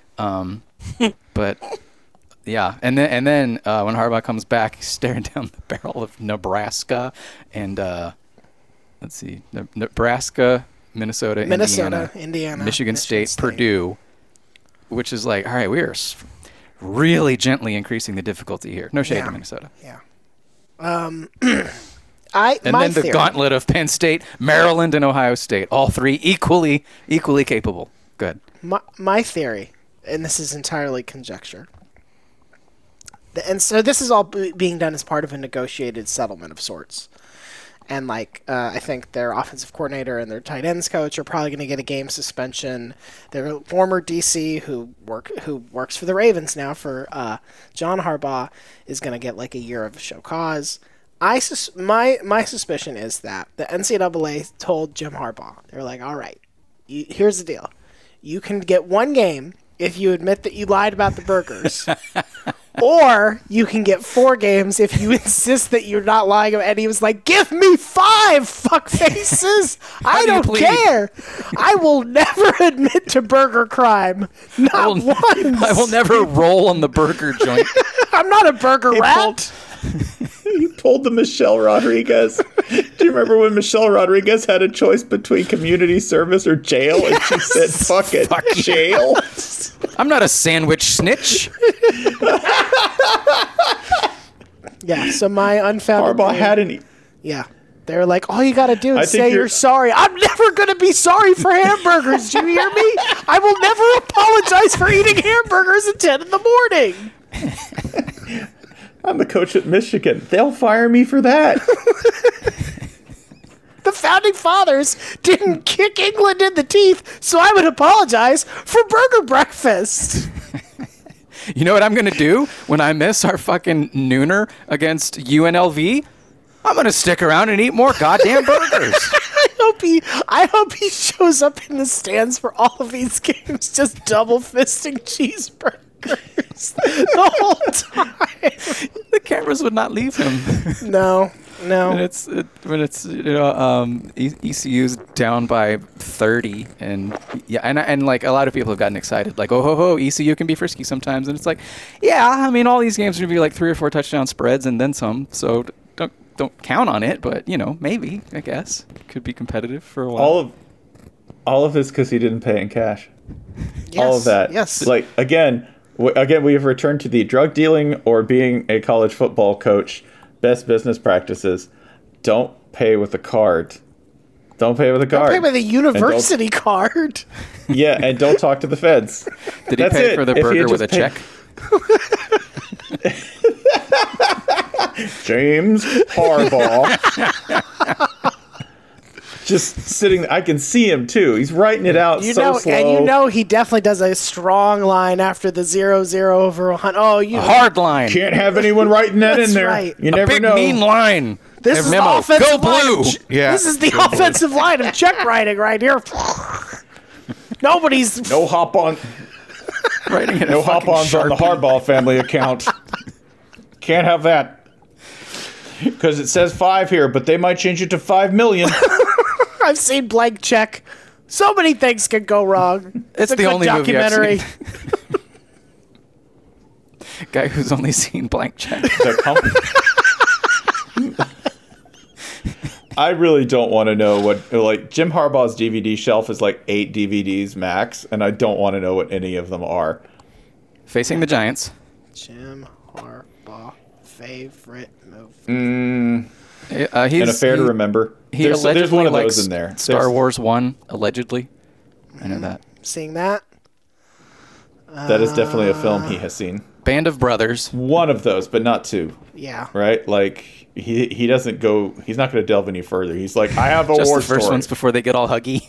But yeah, and then when Harbaugh comes back, he's staring down the barrel of Nebraska and let's see, Nebraska, Minnesota, Indiana, Michigan State, Purdue, which is like, all right, we are really gently increasing the difficulty here. No shade to Minnesota. Yeah. And then the gauntlet of Penn State, Maryland, and Ohio State, all three equally capable. Good. My theory, and this is entirely conjecture, and so this is all being done as part of a negotiated settlement of sorts. And like, I think their offensive coordinator and their tight ends coach are probably going to get a game suspension. Their former DC, who works for the Ravens now for John Harbaugh, is going to get like a year of show cause. My suspicion is that the NCAA told Jim Harbaugh, they're like, all right, here's the deal. You can get one game if you admit that you lied about the burgers. Or you can get 4 games if you insist that you're not lying. And he was like, give me 5, fuckfaces. I don't care. I will never admit to burger crime. Not once. I will never roll on the burger joint. I'm not a burger rat. He pulled the Michelle Rodriguez. Do you remember when Michelle Rodriguez had a choice between community service or jail? And she said, fuck it, jail. I'm not a sandwich snitch. Yeah, so my unfounded... Harbaugh had an... Yeah. They're like, all you got to do is say you're sorry. I'm never going to be sorry for hamburgers. Do you hear me? I will never apologize for eating hamburgers at 10 in the morning. I'm the coach at Michigan. They'll fire me for that. The founding fathers didn't kick England in the teeth, so I would apologize for burger breakfast. You know what I'm going to do when I miss our fucking nooner against UNLV? I'm going to stick around and eat more goddamn burgers. I hope he shows up in the stands for all of these games just double fisting cheeseburgers the whole time. The cameras would not leave him. No. When it's ECU's down by 30, and like a lot of people have gotten excited, like ECU can be frisky sometimes, and it's like, yeah, I mean all these games are gonna be like 3 or 4 touchdown spreads and then some, so don't count on it, but maybe I guess could be competitive for a while. All of this because he didn't pay in cash. Yes, all of that. Yes. Like again, we have returned to the drug dealing or being a college football coach. Best business practices. Don't pay with a card. Don't pay with a card. Don't pay with a university card. Yeah, and don't talk to the feds. Did he pay for the burger with a check? James Harbaugh. Just sitting, I can see him too. He's writing it out slow. And he definitely does a strong line after the 0-0 over 100. A hard line. Can't have anyone writing that in there. Right. You never know. A big mean line. This is the offensive line. Yeah. This is the offensive line of check writing right here. Nobody's no hop on. Writing no hop ons on the Harbaugh family account. Can't have that. Because it says 5 here, but they might change it to 5 million. I've seen Blank Check. So many things can go wrong. It's a the good only movie I've documentary. seen. Guy who's only seen Blank Check. I really don't want to know what, like, Jim Harbaugh's DVD shelf is like 8 DVDs max, and I don't want to know what any of them are. Facing the Giants. Jim Harbaugh favorite movie. And a fair to remember. There's one of those in there. Star Wars 1, allegedly. I know that. Seeing that. That is definitely a film he has seen. Band of Brothers. One of those, but not 2. Yeah. Right? Like, he doesn't go, he's not going to delve any further. He's like, I have a Just war the first story. ones before they get all huggy.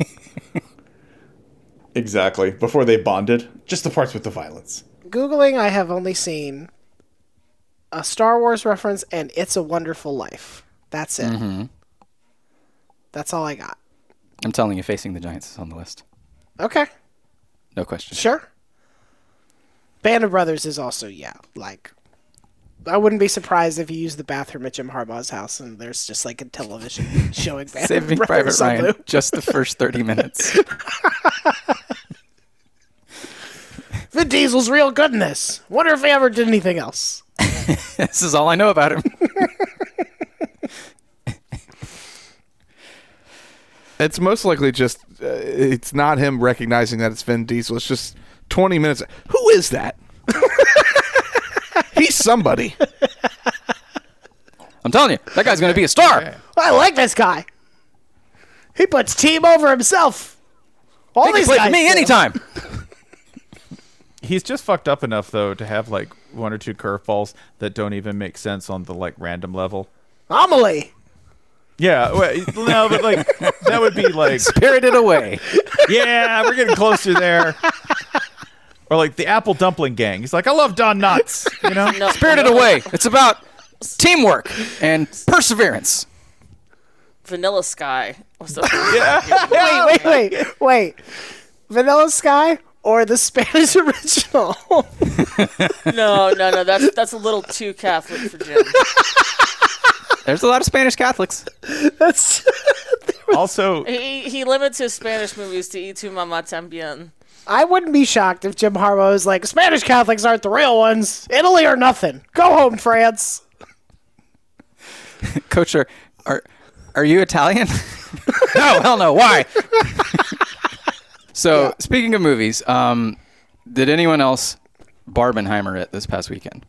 Exactly. Before they bonded. Just the parts with the violence. Googling, I have only seen a Star Wars reference and It's a Wonderful Life. That's it. Mm-hmm. That's all I got. I'm telling you, Facing the Giants is on the list. Okay. No question. Sure. Band of Brothers is also, like, I wouldn't be surprised if you use the bathroom at Jim Harbaugh's house and there's just like a television showing Band Saving of Private Brothers on Ryan, loop. just the first 30 minutes. Vin Diesel's real good in this. Wonder if he ever did anything else. This is all I know about him. It's most likely just, it's not him recognizing that it's Vin Diesel. It's just 20 minutes. Who is that? He's somebody. I'm telling you, that guy's going to be a star. I like this guy. He puts team over himself. All He can these play guys for me do. anytime. He's just fucked up enough, though, to have, like, 1 or 2 curveballs that don't even make sense on the, like, random level. Amelie. Yeah, no, but, like, that would be, like, Spirited Away. yeah, we're getting closer there. Or, like, the Apple Dumpling Gang. He's like, I love Don Knotts, you know? No, Spirited Away. It's about teamwork and perseverance. Vanilla Sky was the Wait. Vanilla Sky or the Spanish original? No. That's a little too Catholic for Jim. There's a lot of Spanish Catholics. That's Also, He limits his Spanish movies to Y tu mamá también. I wouldn't be shocked if Jim Harbaugh was like, Spanish Catholics aren't the real ones. Italy or nothing. Go home, France. Coach, are you Italian? No, hell no. Why? So, speaking of movies, did anyone else Barbenheimer it this past weekend?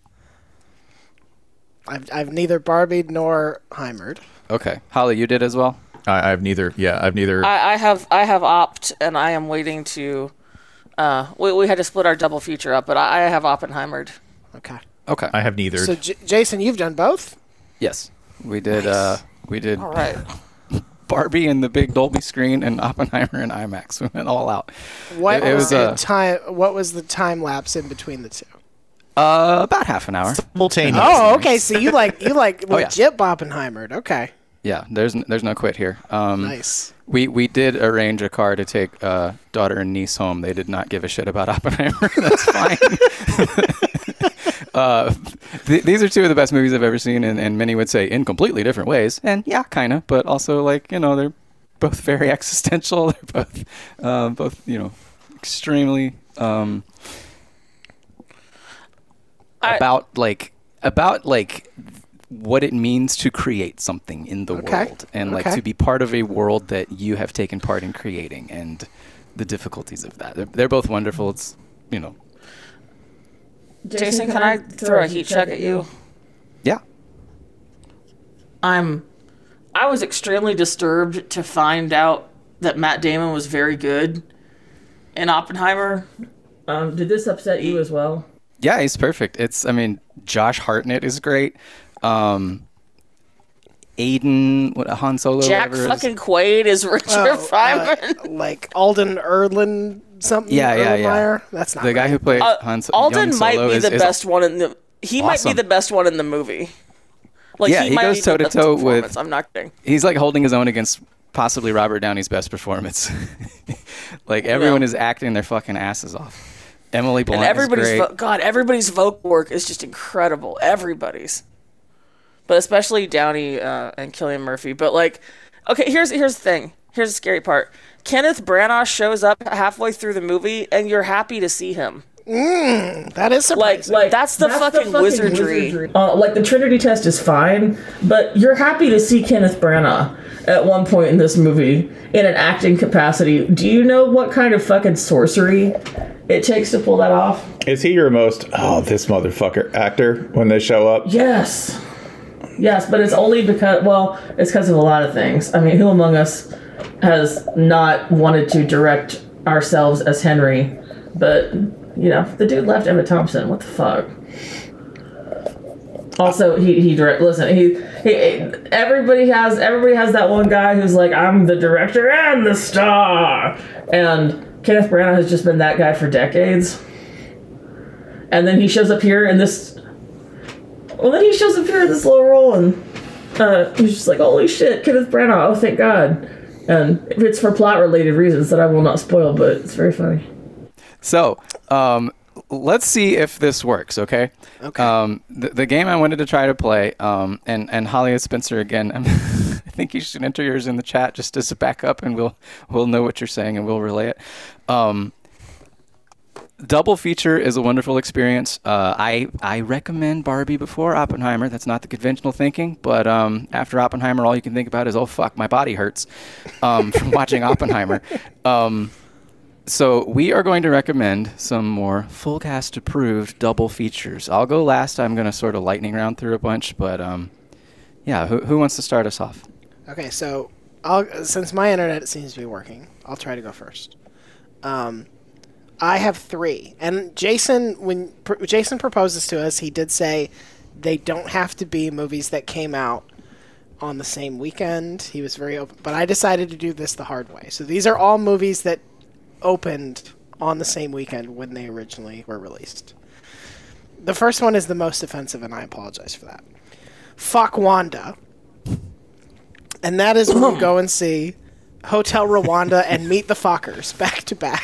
I've neither Barbied nor Heimered. Okay. Holly, you did as well? I've neither. Yeah, I've neither. I have opt, and I am waiting to. We had to split our double feature up, but I have Oppenheimered. Okay. Okay. I have neither. So, Jason, you've done both? Yes. We did All right. Barbie in the big Dolby screen and Oppenheimer in IMAX. We went all out. What It was was, the time lapse in between the two? About half an hour. Simultaneous. Oh, okay. So you like yeah. legit Oppenheimered. Okay. Yeah, there's no quit here. Nice. We did arrange a car to take daughter and niece home. They did not give a shit about Oppenheimer. That's fine. These are two of the best movies I've ever seen, and many would say in completely different ways. And yeah, kind of, but also like, you know, they're both very existential. They're both extremely about what it means to create something in the world, and like to be part of a world that you have taken part in creating, and the difficulties of that. They're both wonderful. It's, you know. Jason, can I throw a heat check at you? Yeah. I was extremely disturbed to find out that Matt Damon was very good in Oppenheimer. Did this upset you as well? Yeah, he's perfect. Josh Hartnett is great. Aiden, Han Solo, Jack fucking Quaid is Richard Feynman. Like Alden Erlin something. Yeah. Erlenmeyer? That's not the guy right. who played Han Solo. Alden might be the best one in the. He might be awesome. the best one in the movie. Like, Yeah, he might goes be the best toe-to-toe performance. with- I'm not kidding. He's like holding his own against possibly Robert Downey's best performance. Like everyone is acting their fucking asses off. Emily Blunt And everybody's is great. everybody's vocal work is just incredible. Everybody's. but especially Downey and Cillian Murphy. But like, okay, here's the thing. Here's the scary part. Kenneth Branagh shows up halfway through the movie, and you're happy to see him. That is surprising. Like that's the fucking wizardry. Like the Trinity test is fine, but you're happy to see Kenneth Branagh at one point in this movie in an acting capacity. Do you know what kind of fucking sorcery it takes to pull that off? Is he your most this motherfucker actor when they show up? Yes, but it's only because it's because of a lot of things. I mean, who among us has not wanted to direct ourselves as Henry? But the dude left Emma Thompson. What the fuck? Also, he direct. Listen, he everybody has that one guy who's like, I'm the director and the star, and Kenneth Branagh has just been that guy for decades. And then he shows up here in this. Well, then he shows up here in this little role, and he's just like, holy shit, Kenneth Branagh! Oh, thank God. And it's for plot-related reasons that I will not spoil, but it's very funny. So, let's see if this works, okay? Okay. The game I wanted to try to play, and Holly and Spencer, again, I think you should enter yours in the chat just as a backup, and we'll know what you're saying, and we'll relay it. Double feature is a wonderful experience. I recommend Barbie before Oppenheimer. That's not the conventional thinking, but after Oppenheimer, all you can think about is, oh, fuck, my body hurts from watching Oppenheimer. So we are going to recommend some more full cast approved double features. I'll go last. I'm going to sort of lightning round through a bunch, but who wants to start us off? Okay, so since my internet seems to be working, I'll try to go first. I have 3, and Jason, when Jason proposes to us, he did say they don't have to be movies that came out on the same weekend. He was very open, but I decided to do this the hard way. So these are all movies that opened on the same weekend when they originally were released. The first one is the most offensive, and I apologize for that. Fuck Wanda. And that is when you go and see Hotel Rwanda and Meet the Fockers back to back.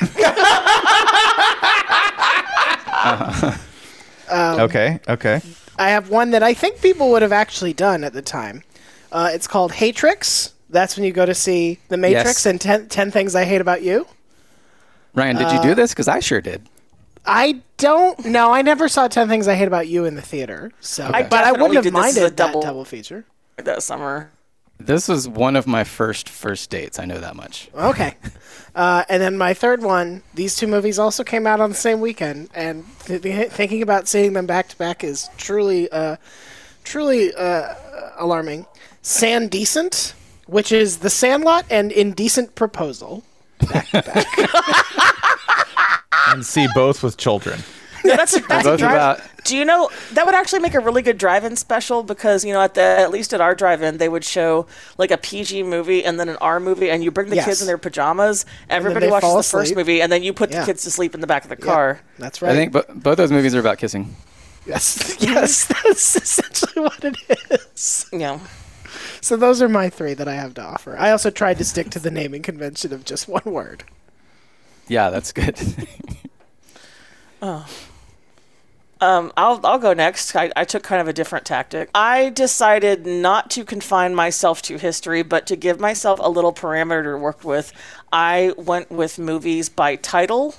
Okay. I have one that I think people would have actually done at the time. It's called Hatrix. That's when you go to see The Matrix and 10 Things I Hate About You. Ryan, did you do this? Because I sure did. I don't know. I never saw 10 Things I Hate About You in the theater. So, Okay. But I wouldn't have minded that double feature. that summer. This was one of my first dates. I know that much. Okay. And then my third one, these 2 movies also came out on the same weekend, and thinking about seeing them back to back is truly alarming. Sandecent, which is The Sandlot and Indecent Proposal, back to back. And see both with children. Yeah, that's a both about. Do you know that would actually make a really good drive-in special, because at least at our drive-in they would show like a PG movie and then an R movie, and you bring the kids in their pajamas, everybody watches the first movie, and then you put the kids to sleep in the back of the car. That's right. I think both those movies are about kissing. Yes, that's essentially what it is. Yeah. So those are my 3 that I have to offer. I also tried to stick to the naming convention of just one word. Yeah, that's good. I'll go next. I took kind of a different tactic. I decided not to confine myself to history, but to give myself a little parameter to work with. I went with movies by title.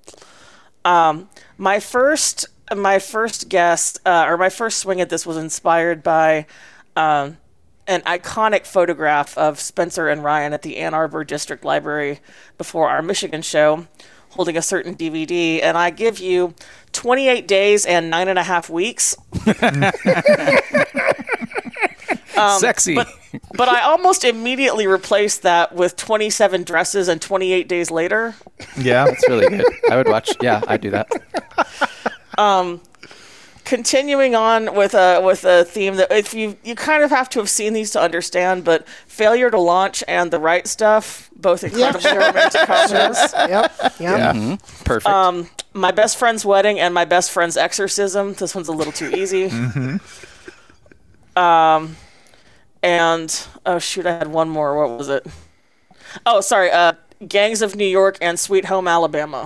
My first guess, or my first swing at this, was inspired by an iconic photograph of Spencer and Ryan at the Ann Arbor District Library before our Michigan show, holding a certain DVD, and I give you 28 days and 9.5 weeks. Sexy. But I almost immediately replaced that with 27 dresses and 28 days later. Yeah. That's really good. I would watch. Yeah, I'd do that. Continuing on with a theme that if you kind of have to have seen these to understand, but Failure to Launch and The Right Stuff, both incredible romantic comedies. Yep. Yeah. Mm-hmm. Perfect. My Best Friend's Wedding and My Best Friend's Exorcism. This one's a little too easy. And oh shoot, I had one more. What was it? Oh, sorry. Gangs of New York and Sweet Home Alabama.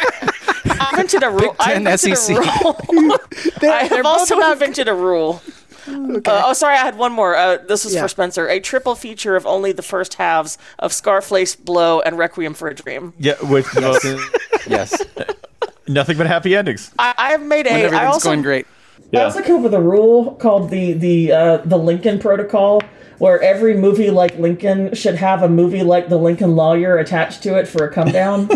I invented a rule. I have also invented a rule. Sorry, I had one more. This was Yeah. for Spencer. A triple feature of only the first halves of Scarface, Blow, and Requiem for a Dream. Yeah, with Yes. nothing but happy endings. I have made When a. I everything's also going great. I also came up with a rule called the Lincoln Protocol, where every movie like Lincoln should have a movie like The Lincoln Lawyer attached to it for a come down.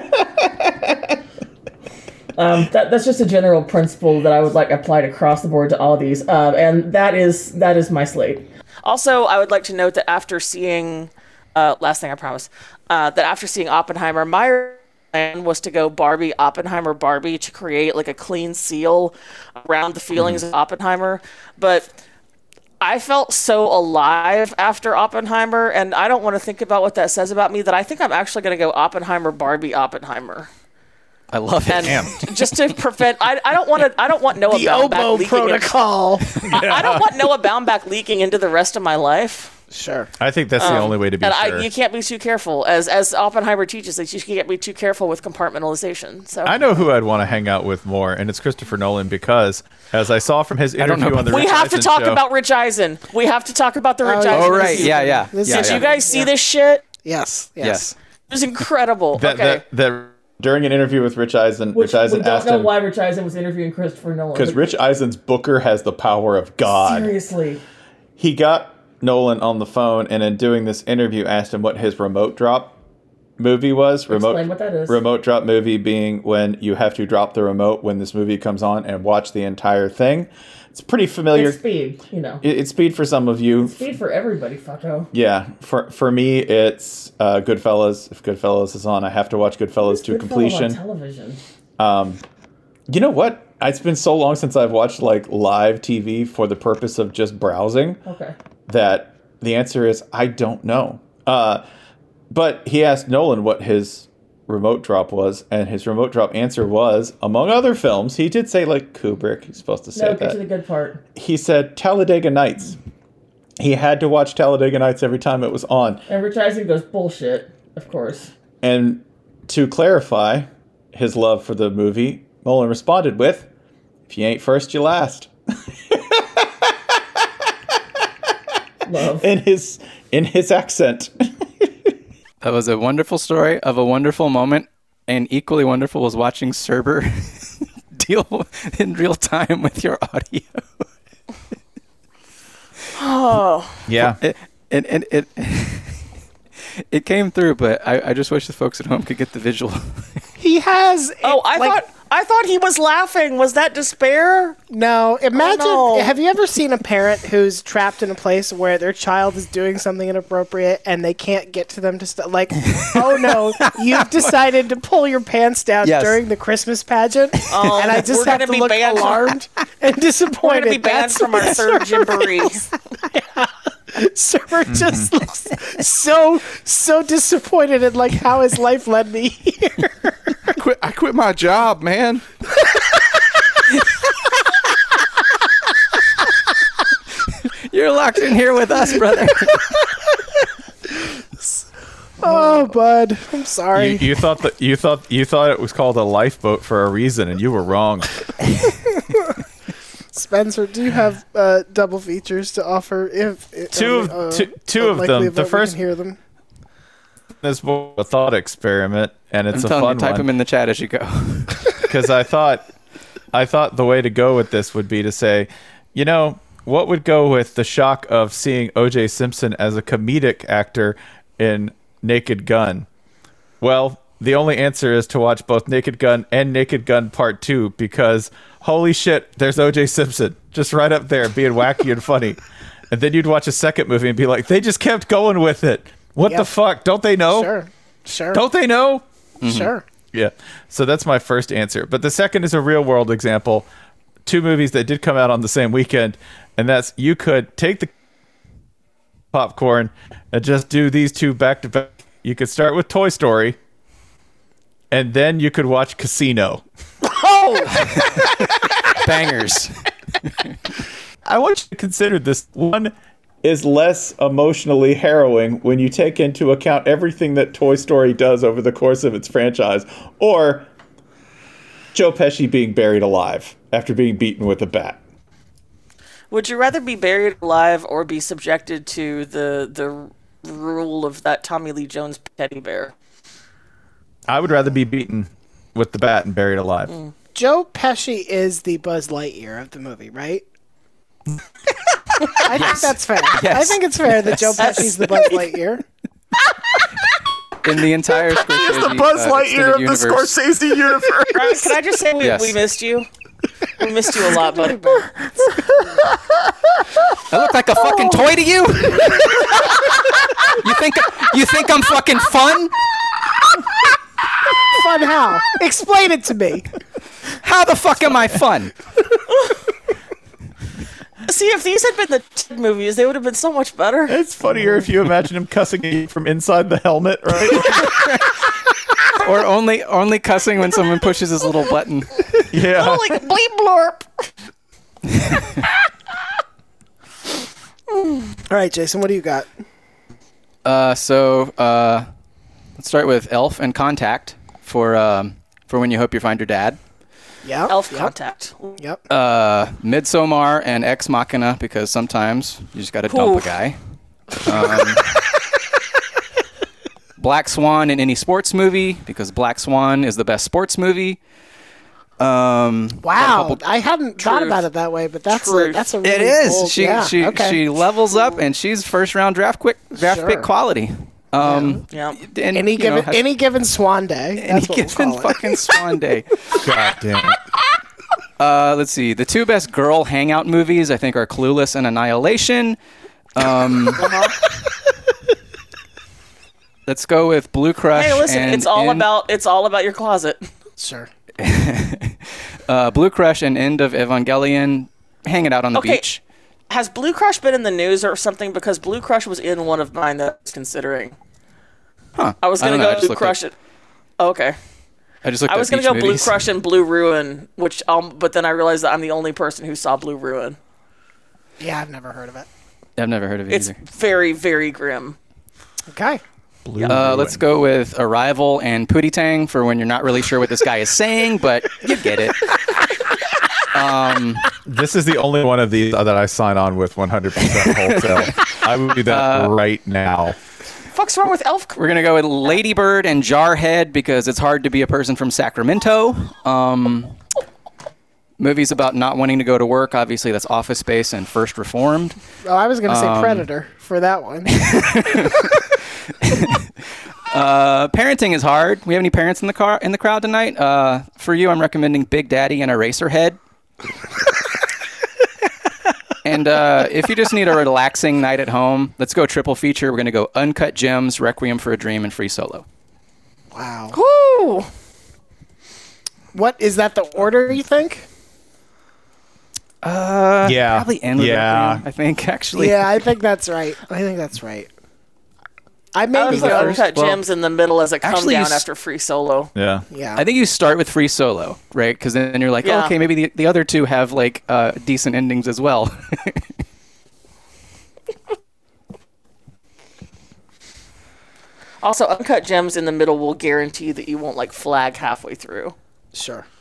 That's just a general principle that I would like applied across the board to all these, and that is my slate. Also, I would like to note that after seeing, last thing I promise, that after seeing Oppenheimer, my plan was to go Barbie, Oppenheimer, Barbie to create like a clean seal around the feelings of Oppenheimer. But I felt so alive after Oppenheimer, and I don't want to think about what that says about me, that I think I'm actually going to go Oppenheimer, Barbie, Oppenheimer. I love it. And just to prevent, I don't want Noah The Baumbach Oboe leaking. Protocol. I don't want Noah Baumbach leaking into the rest of my life. Sure. I think that's the only way to be And sure. you can't be too careful, as Oppenheimer teaches, that you can't be too careful with compartmentalization. So I know who I'd want to hang out with more, and it's Christopher Nolan, because as I saw from his interview on the we Rich have to Eisen talk show, about Rich Eisen. We have to talk about the Rich Eisen. Oh, right. interview. Yeah. Did you guys see this shit? Yes. Yes. It was incredible. Okay. that during an interview with Rich Eisen, Which Rich Eisen we don't asked know him, why Rich Eisen was interviewing Christopher Nolan. because Rich Eisen's Booker has the power of God. Seriously. He got Nolan on the phone, and in doing this interview, asked him what his remote drop movie was. Explain what that is. Remote drop movie being when you have to drop the remote when this movie comes on and watch the entire thing. It's pretty familiar. It's Speed, It's Speed for some of you. Speed for everybody, fucko. Yeah, for me, it's Goodfellas. If Goodfellas is on, I have to watch Goodfellas to Goodfellas completion. on television. You know what? It's been so long since I've watched like live TV for the purpose of just browsing Okay. that the answer is I don't know. But he asked Nolan what his remote drop was, and his remote drop answer was, among other films, he did say like Kubrick. He's supposed to say No, that. get to the good part. He said Talladega Nights. He had to watch Talladega Nights every time it was on. And Rich Eisen goes, bullshit, of course. And to clarify his love for the movie, Nolan responded with, "If you ain't first, you last." Love. in his accent. That was a wonderful story of a wonderful moment, and equally wonderful was watching Cerber deal in real time with your audio. Yeah. It came through, but I just wish the folks at home could get the visual. He has. I thought he was laughing. Was that despair? No, imagine. no. Have you ever seen a parent who's trapped in a place where their child is doing something inappropriate and they can't get to them to stop? Like, oh no, you've decided to pull your pants down Yes. during the Christmas pageant, Oh, and I just we're have gonna to be look banned. alarmed and We're disappointed. going to be banned That's from our what third Cerber jamboree. feels. Cerber just looks so disappointed in like how his life led me here. I quit my job, man. You're locked in here with us, brother. Oh, bud, I'm sorry. You thought it was called a lifeboat for a reason, and you were wrong. Spencer, do you have double features to offer? Two of them. The first we can hear them. is a thought experiment, and it's I'm a telling you, fun type one. them in the chat as you go. Because I thought the way to go with this would be to say, you know, what would go with the shock of seeing O.J. Simpson as a comedic actor in Naked Gun? Well, the only answer is to watch both Naked Gun and Naked Gun Part 2, because holy shit, there's O.J. Simpson just right up there being wacky and funny. And then you'd watch a second movie and be like, they just kept going with it. What the fuck? Don't they know? Sure. Don't they know? Sure. Yeah. So that's my first answer. But the second is a real world example. Two movies that did come out on the same weekend. And that's, you could take the popcorn and just do these two back to back. You could start with Toy Story, and then you could watch Casino. Bangers. I want you to consider this. One is less emotionally harrowing when you take into account everything that Toy Story does over the course of its franchise, or Joe Pesci being buried alive after being beaten with a bat. Would you rather be buried alive or be subjected to the rule of that Tommy Lee Jones teddy bear? I would rather be beaten with the bat and buried alive. Joe Pesci is the Buzz Lightyear of the movie, right? I think that's fair. Yes. I think it's fair that Joe Pesci's the Buzz Lightyear. In the entire Scorsese, extended universe. Scorsese universe. Ryan, can I just say Yes. we missed you? We missed you a lot, buddy. I look like a fucking toy to you? You think I'm fucking fun? Fun how? Explain it to me. How the fuck am I fun? See, if these had been the Ted movies, they would have been so much better. It's funnier if you imagine him cussing at you from inside the helmet, right? Or only cussing when someone pushes his little button. Yeah. Oh, like bleep blorp. All right, Jason, what do you got? Let's start with Elf and Contact for when you hope you find your dad. Yeah. Elf Contact. Yep. Midsommar and Ex Machina, because sometimes you just got to dump a guy. Black Swan in any sports movie, because Black Swan is the best sports movie. Wow, I hadn't thought about it that way, but that's a really It is. bold- She levels up, and she's first round draft pick quality. Yeah. And, any given Swan Day. any That's what we'll given call it. fucking Swan Day. God damn it. Let's see. The two best girl hangout movies, I think, are Clueless and Annihilation. Let's go with Blue Crush. Hey, listen, and it's all about your closet. Sure. Blue Crush and End of Evangelion. Hanging out on the beach. Has Blue Crush been in the news or something? Because Blue Crush was in one of mine that I was considering. Huh. I was going to don't know. I go just Blue looked Crush. Okay. I just looked I at was going beach to go Blue movies. Crush and Blue Ruin, but then I realized that I'm the only person who saw Blue Ruin. Yeah, I've never heard of it. I've never heard of it It's either. very, very grim. Okay. Let's go with Arrival and Pootie Tang for when you're not really sure what this guy is saying, but you get it. This is the only one of these that I sign on with 100% wholesale. I would do that right now. Fuck's wrong with Elf? We're going to go with Lady Bird and Jarhead because it's hard to be a person from Sacramento. Movies about not wanting to go to work. Obviously, that's Office Space and First Reformed. Oh, I was going to say Predator for that one. Parenting is hard. We have any parents in the crowd tonight? For you, I'm recommending Big Daddy and Eraserhead. And if you just need a relaxing night at home, let's go triple feature. We're going to go Uncut Gems, Requiem for a Dream, and Free Solo. Wow. Woo! What is that? The order you think? Yeah. Probably end with Requiem, I think, actually. Yeah, I think that's right. I I maybe would put go. Uncut Gems in the middle as a come Actually, you down after Free Solo. Yeah. Yeah. I think you start with Free Solo, right? Because then you're like, Yeah. oh, okay, maybe the other two have like decent endings as well. Also, Uncut Gems in the middle will guarantee that you won't like flag halfway through. Sure.